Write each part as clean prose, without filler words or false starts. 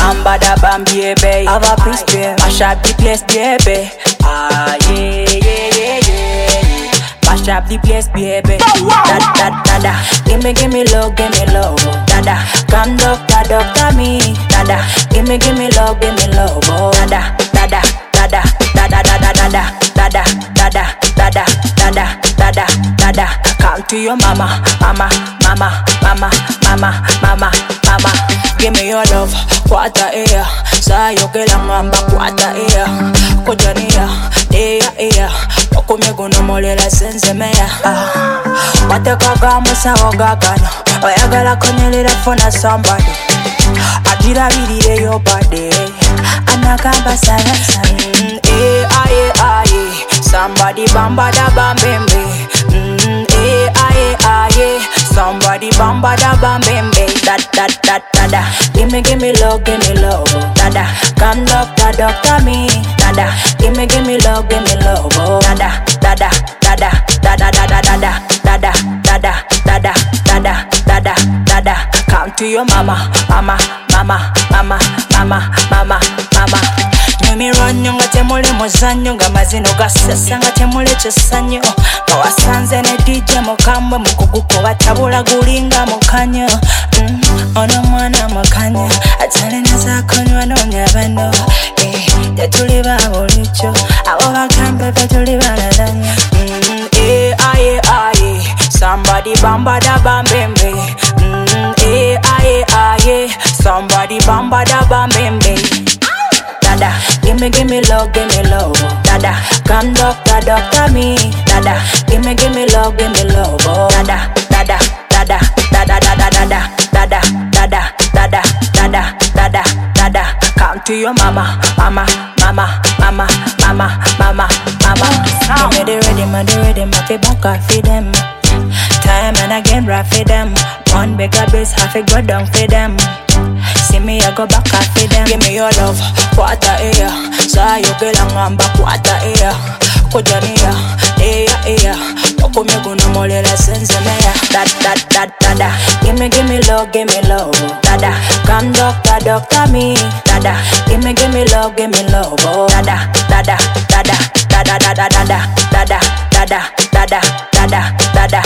Bamba da bam, baby. Have a peace, baby. Mash up the place, baby. Ah, yeah, yeah, yeah, yeah. Mash up the place, baby. Da. Give me love, da. Come doctor me, da. Give me love, oh. Da. Come to your mama. Give me your love, quarter ear. Sa yo que la mamba quarter ear. Kojania, ear. Okumye guno mole la sense mea. Wateka gamu sa ogagano. Oyagala konyelera fona somebody. Ajira bidire yo body. Anakamba sana. Aye. Somebody bamba da bambembe. Aye. Somebody bamba da bambembe. Da. Give me love, da. Come doctor me, da. Give me love, oh. Da. Come to your mama. Nyumirwanyo nga temule muzanyo nga mazino gasesa nga temule kyesanyo nga wasanze ne DJ mukambwe mukuguko batabula gulinga mukanyo ono mwana mukanyo atalina zakonywa nonya bano tetuli babulicho abo bakambe tetuli balalanya aye somebody bamba da bambembe aye somebody bamba da bambembe. Give me love, da. Come doctor me, da. Give me love, oh. Da. Come to your mama. Give me the ready, my feedback, I feed them. Time and again, rap for them. One bigger bass, half a go down for them. See me, I go back, I feed them. Give me your love, quarter ear. Sa yo que la mamba, quarter ear. Kojania, ear. Okumye guno mole la sense mea. Da. Give me love, da. Come doctor me, da. Give me love, oh. Da.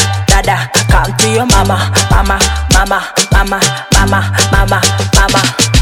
Come to your mama.